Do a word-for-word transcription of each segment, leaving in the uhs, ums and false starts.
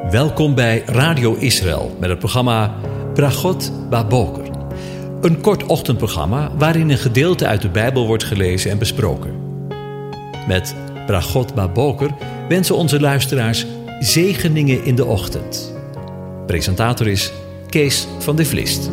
Welkom bij Radio Israël met het programma Bragot Baboker. Een kort ochtendprogramma waarin een gedeelte uit de Bijbel wordt gelezen en besproken. Met Bragot Baboker wensen onze luisteraars zegeningen in de ochtend. Presentator is Kees van de Vlist.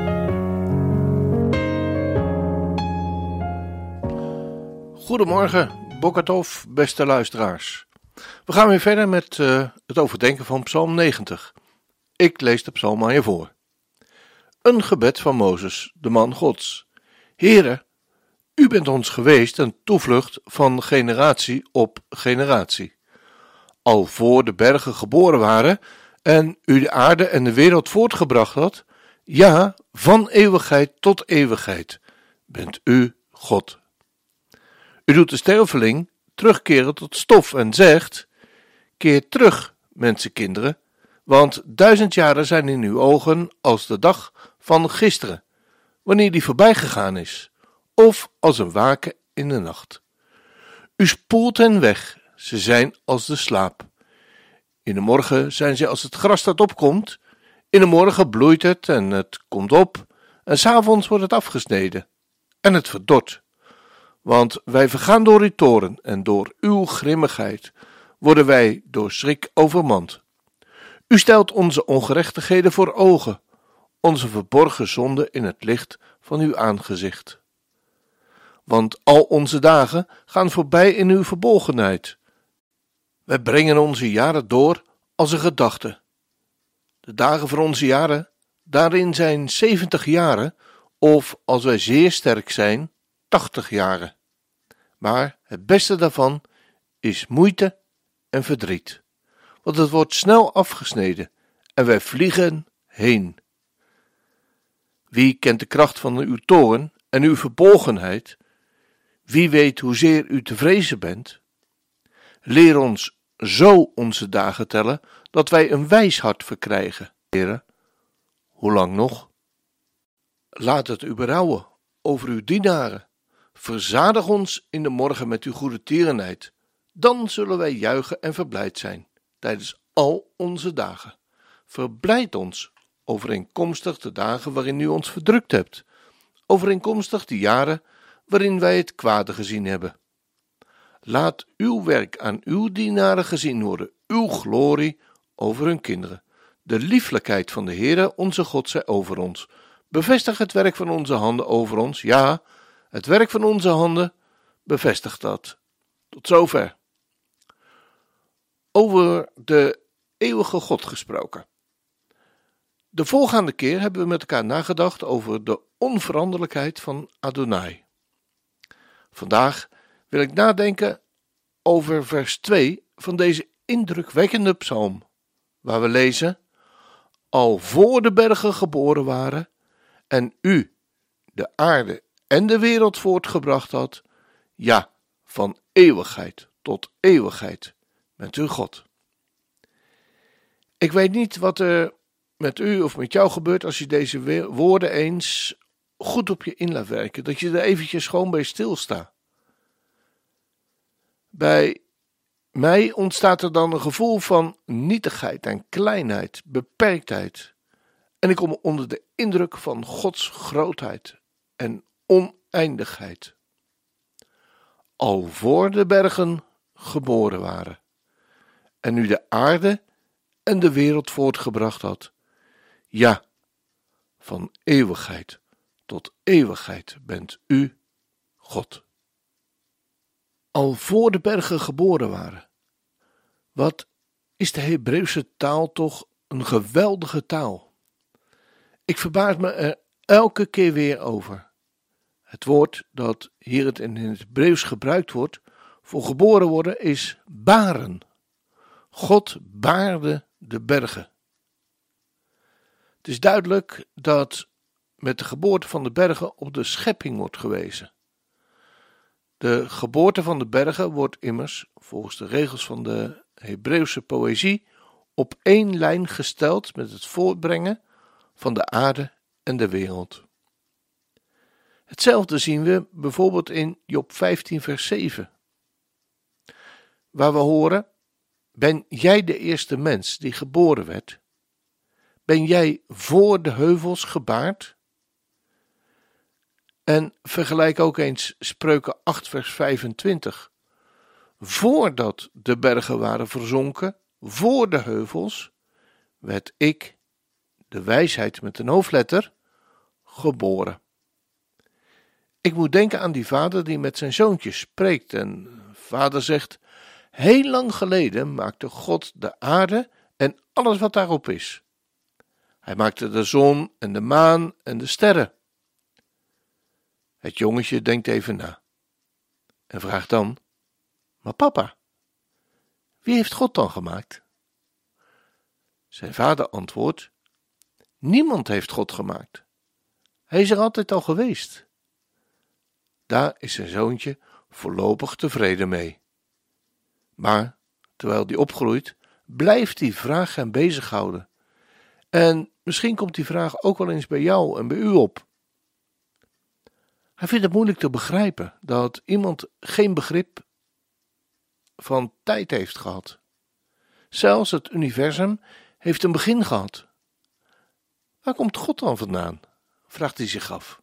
Goedemorgen, Bokatov, beste luisteraars. We gaan weer verder met uh, het overdenken van Psalm negentig. Ik lees de psalm aan je voor. Een gebed van Mozes, de man Gods. Heere, u bent ons geweest een toevlucht van generatie op generatie. Al voor de bergen geboren waren en u de aarde en de wereld voortgebracht had, ja, van eeuwigheid tot eeuwigheid, bent u God. U doet de sterveling terugkeren tot stof en zegt, keer terug, mensenkinderen, want duizend jaren zijn in uw ogen als de dag van gisteren, wanneer die voorbij gegaan is, of als een waken in de nacht. U spoelt hen weg, ze zijn als de slaap. In de morgen zijn ze als het gras dat opkomt, in de morgen bloeit het en het komt op, en 's avonds wordt het afgesneden, en het verdort. Want wij vergaan door uw toorn en door uw grimmigheid worden wij door schrik overmand. U stelt onze ongerechtigheden voor ogen, onze verborgen zonden in het licht van uw aangezicht. Want al onze dagen gaan voorbij in uw verbolgenheid. Wij brengen onze jaren door als een gedachte. De dagen van onze jaren, daarin zijn zeventig jaren, of als wij zeer sterk zijn, tachtig jaren. Maar het beste daarvan is moeite en verdriet, want het wordt snel afgesneden en wij vliegen heen. Wie kent de kracht van uw toorn en uw verbolgenheid? Wie weet hoezeer u te vrezen bent? Leer ons zo onze dagen tellen, dat wij een wijs hart verkrijgen. Heere, hoe lang nog? Laat het u berouwen over uw dienaren. Verzadig ons in de morgen met uw goede tierenheid. Dan zullen wij juichen en verblijd zijn, tijdens al onze dagen. Verblijd ons, overeenkomstig de dagen waarin u ons verdrukt hebt, overeenkomstig de jaren waarin wij het kwade gezien hebben. Laat uw werk aan uw dienaren gezien worden, uw glorie over hun kinderen. De lieflijkheid van de Heere, onze God, zij over ons. Bevestig het werk van onze handen over ons, ja, het werk van onze handen bevestigt dat. Tot zover. Over de eeuwige God gesproken. De voorgaande keer hebben we met elkaar nagedacht over de onveranderlijkheid van Adonai. Vandaag wil ik nadenken over vers twee van deze indrukwekkende psalm, waar we lezen: al voor de bergen geboren waren en u de aarde en de wereld voortgebracht had, ja, van eeuwigheid tot eeuwigheid bent u God. Ik weet niet wat er met u of met jou gebeurt als je deze woorden eens goed op je in laat werken, dat je er eventjes gewoon bij stilstaat. Bij mij ontstaat er dan een gevoel van nietigheid en kleinheid, beperktheid, en ik kom onder de indruk van Gods grootheid en oneindigheid. Al voor de bergen geboren waren en u de aarde en de wereld voortgebracht had, ja, van eeuwigheid tot eeuwigheid bent u God. Al voor de bergen geboren waren. Wat is de Hebreeuwse taal toch een geweldige taal. Ik verbaas me er elke keer weer over. Het woord dat hier het in het Hebreeuws gebruikt wordt voor geboren worden is baren. God baarde de bergen. Het is duidelijk dat met de geboorte van de bergen op de schepping wordt gewezen. De geboorte van de bergen wordt immers, volgens de regels van de Hebreeuwse poëzie, op één lijn gesteld met het voortbrengen van de aarde en de wereld. Hetzelfde zien we bijvoorbeeld in Job vijftien vers zeven, waar we horen: Ben jij de eerste mens die geboren werd? Ben jij voor de heuvels gebaard? En vergelijk ook eens Spreuken acht vers vijfentwintig. Voordat de bergen waren verzonken, voor de heuvels, werd ik, de wijsheid met een hoofdletter, geboren. Ik moet denken aan die vader die met zijn zoontje spreekt en vader zegt: heel lang geleden maakte God de aarde en alles wat daarop is. Hij maakte de zon en de maan en de sterren. Het jongetje denkt even na en vraagt dan: maar papa, wie heeft God dan gemaakt? Zijn vader antwoordt: niemand heeft God gemaakt. Hij is er altijd al geweest. Daar is zijn zoontje voorlopig tevreden mee. Maar terwijl die opgroeit, blijft die vraag hem bezighouden. En misschien komt die vraag ook wel eens bij jou en bij u op. Hij vindt het moeilijk te begrijpen dat iemand geen begrip van tijd heeft gehad. Zelfs het universum heeft een begin gehad. Waar komt God dan vandaan? Vraagt hij zich af.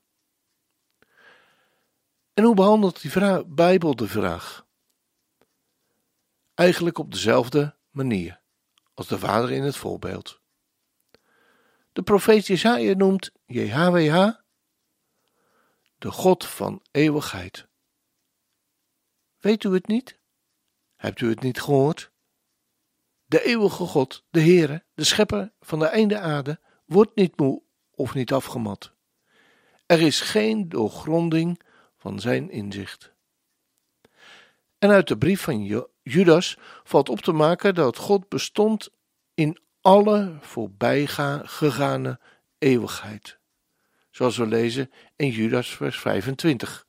En hoe behandelt die vra- Bijbel de vraag? Eigenlijk op dezelfde manier als de vader in het voorbeeld. De profeet Jesaja noemt J H W H de God van eeuwigheid. Weet u het niet? Hebt u het niet gehoord? De eeuwige God, de Heere, de schepper van de einde aarde, wordt niet moe of niet afgemat. Er is geen doorgronding van zijn inzicht. En uit de brief van Judas valt op te maken dat God bestond in alle voorbijgegane eeuwigheid. Zoals we lezen in Judas vers vijfentwintig.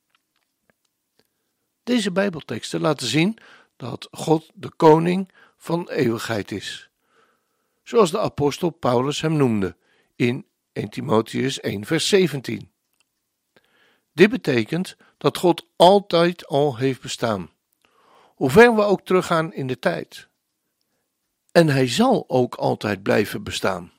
Deze Bijbelteksten laten zien dat God de koning van eeuwigheid is. Zoals de apostel Paulus hem noemde in eerste Timotheüs één vers zeventien. Dit betekent dat God altijd al heeft bestaan, hoe ver we ook teruggaan in de tijd. En hij zal ook altijd blijven bestaan.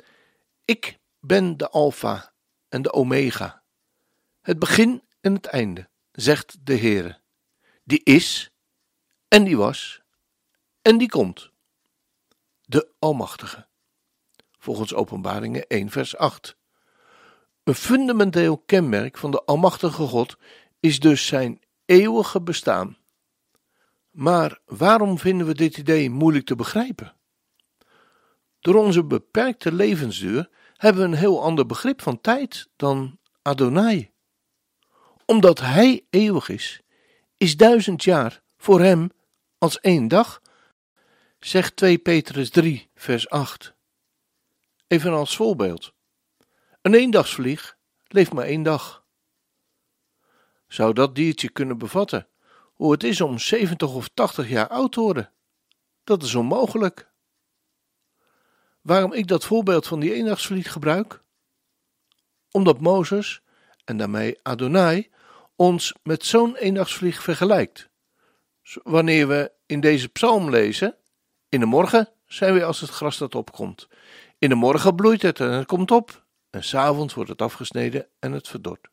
Ik ben de Alpha en de Omega, het begin en het einde, zegt de Heere, die is en die was en die komt, de Almachtige, volgens Openbaringen één vers acht. Een fundamenteel kenmerk van de Almachtige God is dus zijn eeuwige bestaan. Maar waarom vinden we dit idee moeilijk te begrijpen? Door onze beperkte levensduur hebben we een heel ander begrip van tijd dan Adonai. Omdat hij eeuwig is, is duizend jaar voor hem als één dag, zegt tweede Petrus drie vers acht. Even als voorbeeld. Een eendagsvlieg leeft maar één dag. Zou dat diertje kunnen bevatten hoe het is om zeventig of tachtig jaar oud te worden? Dat is onmogelijk. Waarom ik dat voorbeeld van die eendagsvlieg gebruik? Omdat Mozes, en daarmee Adonai, ons met zo'n eendagsvlieg vergelijkt. Wanneer we in deze psalm lezen: in de morgen zijn we als het gras dat opkomt. In de morgen bloeit het en het komt op. En 's avonds wordt het afgesneden en het verdort.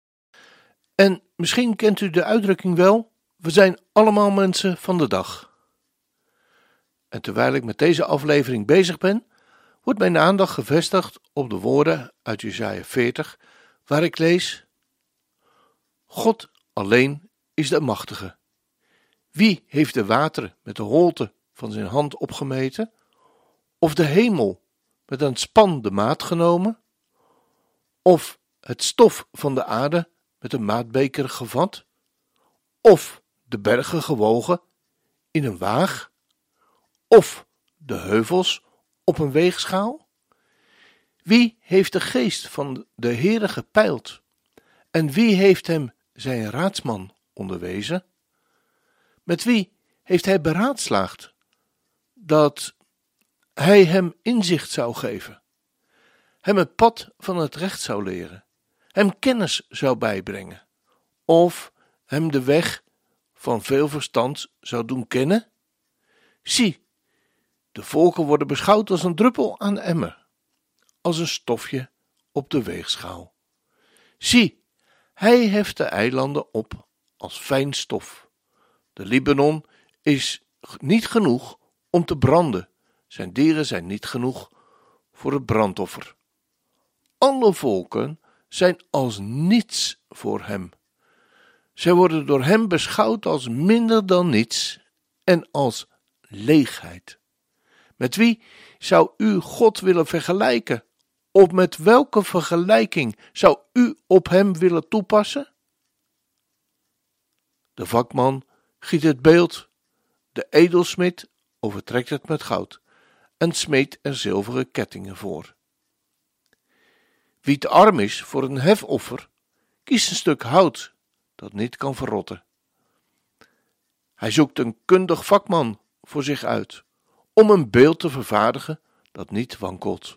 En misschien kent u de uitdrukking wel: we zijn allemaal mensen van de dag. En terwijl ik met deze aflevering bezig ben, wordt mijn aandacht gevestigd op de woorden uit Jesaja veertig, waar ik lees: God alleen is de machtige. Wie heeft de wateren met de holte van zijn hand opgemeten? Of de hemel met een span de maat genomen? Of het stof van de aarde met een maatbeker gevat? Of de bergen gewogen in een waag? Of de heuvels op een weegschaal? Wie heeft de geest van de Heere gepeild? En wie heeft hem zijn raadsman onderwezen? Met wie heeft hij beraadslaagd dat hij hem inzicht zou geven, hem het pad van het recht zou leren, hem kennis zou bijbrengen, of hem de weg van veel verstand zou doen kennen? Zie, de volken worden beschouwd als een druppel aan de emmer, als een stofje op de weegschaal. Zie, hij heft de eilanden op als fijn stof. De Libanon is niet genoeg om te branden. Zijn dieren zijn niet genoeg voor het brandoffer. Alle volken zijn als niets voor hem. Zij worden door hem beschouwd als minder dan niets en als leegheid. Met wie zou u God willen vergelijken? Of met welke vergelijking zou u op hem willen toepassen? De vakman giet het beeld, de edelsmid overtrekt het met goud en smeet er zilveren kettingen voor. Wie te arm is voor een hefoffer, kiest een stuk hout dat niet kan verrotten. Hij zoekt een kundig vakman voor zich uit, om een beeld te vervaardigen dat niet wankelt.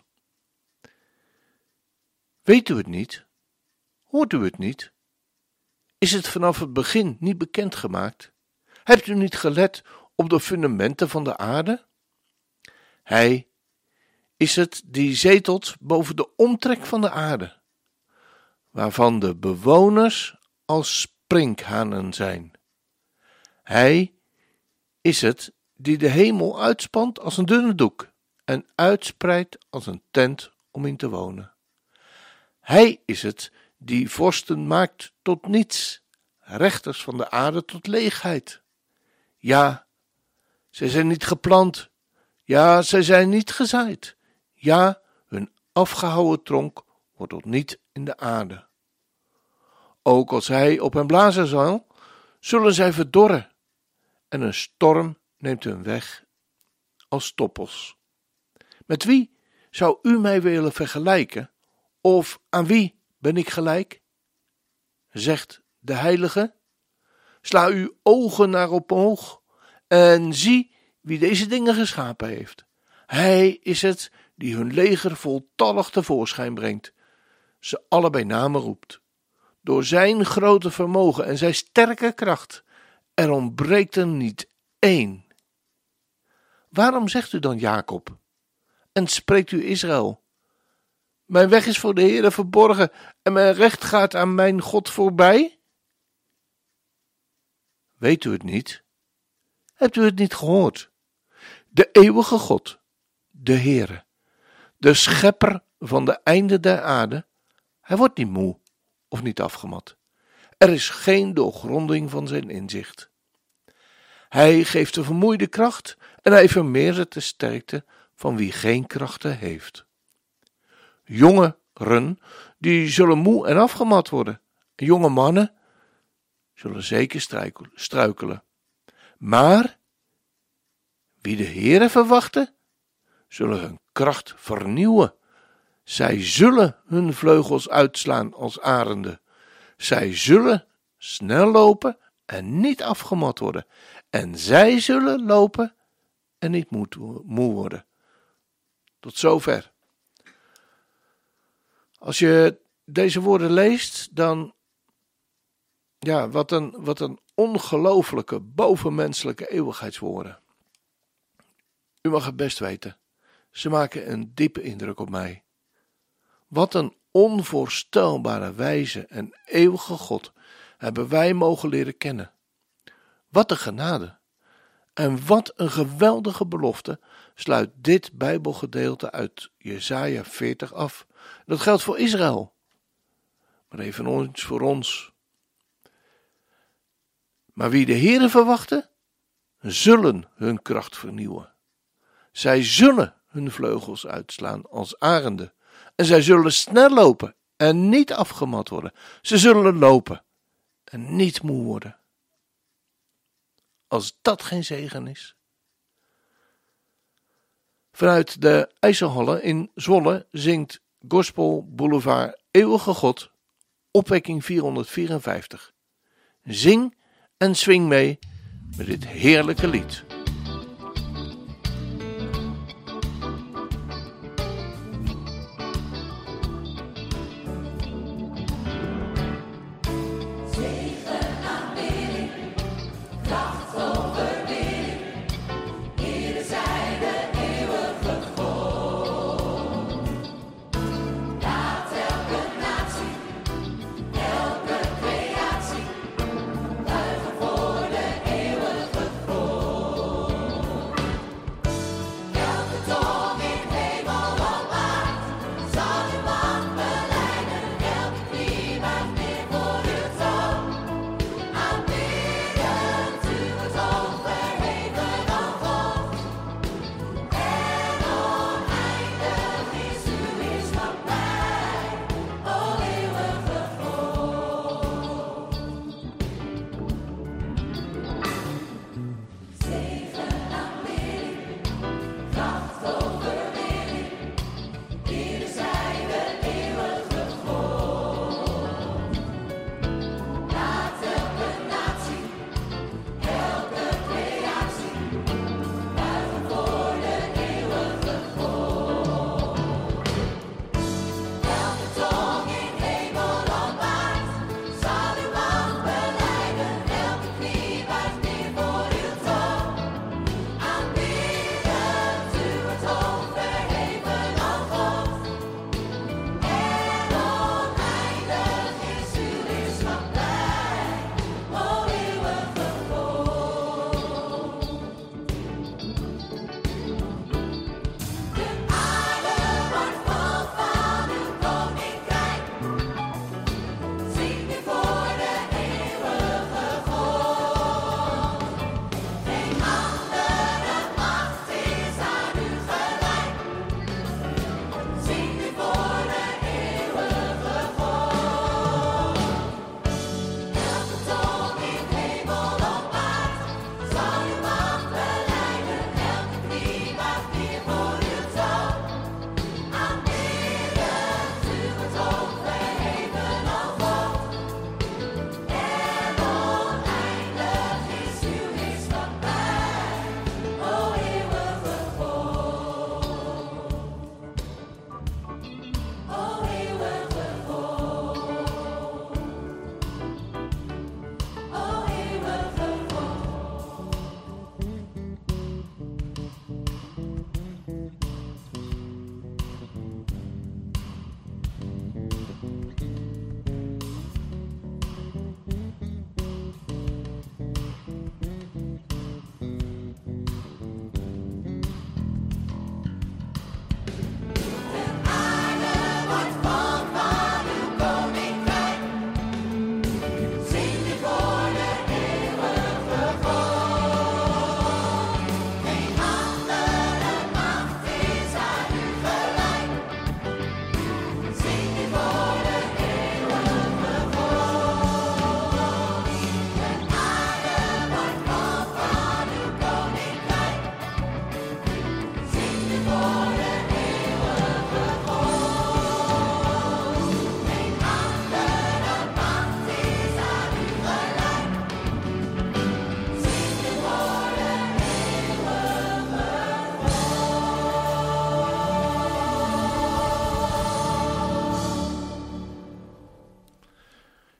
Weet u het niet? Hoort u het niet? Is het vanaf het begin niet bekendgemaakt? Hebt u niet gelet op de fundamenten van de aarde? Hij is het die zetelt boven de omtrek van de aarde, waarvan de bewoners als sprinkhanen zijn. Hij is het die de hemel uitspant als een dunne doek en uitspreidt als een tent om in te wonen. Hij is het die vorsten maakt tot niets, rechters van de aarde tot leegheid. Ja, zij zijn niet geplant, ja, zij zijn niet gezaaid, ja, hun afgehouwen tronk wortelt niet in de aarde. Ook als hij op hen blazen zal, zullen zij verdorren, en een storm neemt hun weg als stoppels. Met wie zou u mij willen vergelijken, of aan wie ben ik gelijk? Zegt de Heilige, sla uw ogen naar omhoog en zie wie deze dingen geschapen heeft. Hij is het die hun leger voltallig tevoorschijn brengt, ze alle bij name roept. Door zijn grote vermogen en zijn sterke kracht, er ontbreekt er niet één. Waarom zegt u dan Jacob en spreekt u Israël? Mijn weg is voor de Heere verborgen en mijn recht gaat aan mijn God voorbij? Weet u het niet? Hebt u het niet gehoord? De eeuwige God, de Heere, de schepper van de einden der aarde, hij wordt niet moe of niet afgemat. Er is geen doorgronding van zijn inzicht. Hij geeft de vermoeide kracht en hij vermeerdert de sterkte van wie geen krachten heeft. Jongeren, die zullen moe en afgemat worden. En jonge mannen zullen zeker struikelen. Maar wie de Heere verwachten, zullen hun kracht vernieuwen. Zij zullen hun vleugels uitslaan als arenden. Zij zullen snel lopen en niet afgemat worden. En zij zullen lopen en niet moe worden. Tot zover. Als je deze woorden leest, dan, ja, wat een, wat een ongelooflijke, bovenmenselijke eeuwigheidswoorden. U mag het best weten, ze maken een diepe indruk op mij. Wat een onvoorstelbare wijze en eeuwige God hebben wij mogen leren kennen. Wat een genade en wat een geweldige belofte sluit dit Bijbelgedeelte uit Jesaja veertig af. Dat geldt voor Israël, maar eveneens voor ons. Maar wie de Heere verwachten, zullen hun kracht vernieuwen. Zij zullen hun vleugels uitslaan als arenden. En zij zullen snel lopen en niet afgemat worden. Ze zullen lopen en niet moe worden. Als dat geen zegen is. Vanuit de IJsselhallen in Zwolle zingt Gospel Boulevard Eeuwige God, opwekking vierhonderdvierenvijftig. Zing en swing mee met dit heerlijke lied. Zegen, aanbidding, kracht, overwinning,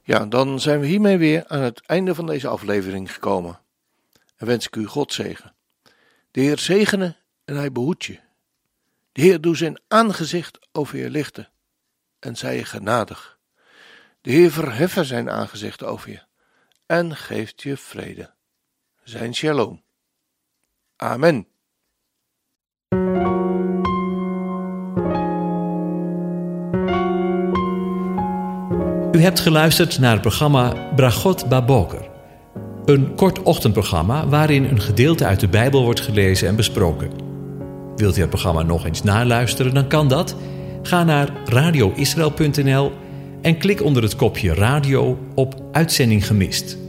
Ja, dan zijn we hiermee weer aan het einde van deze aflevering gekomen. En wens ik u God zegen. De Heer zegene en hij behoedt je. De Heer doet zijn aangezicht over je lichten en zij je genadig. De Heer verheffen zijn aangezicht over je en geeft je vrede. Zijn shalom. Amen. U hebt geluisterd naar het programma Bragot Baboker. Een kort ochtendprogramma waarin een gedeelte uit de Bijbel wordt gelezen en besproken. Wilt u het programma nog eens naluisteren, dan kan dat. Ga naar radio israël punt n l en klik onder het kopje radio op Uitzending gemist.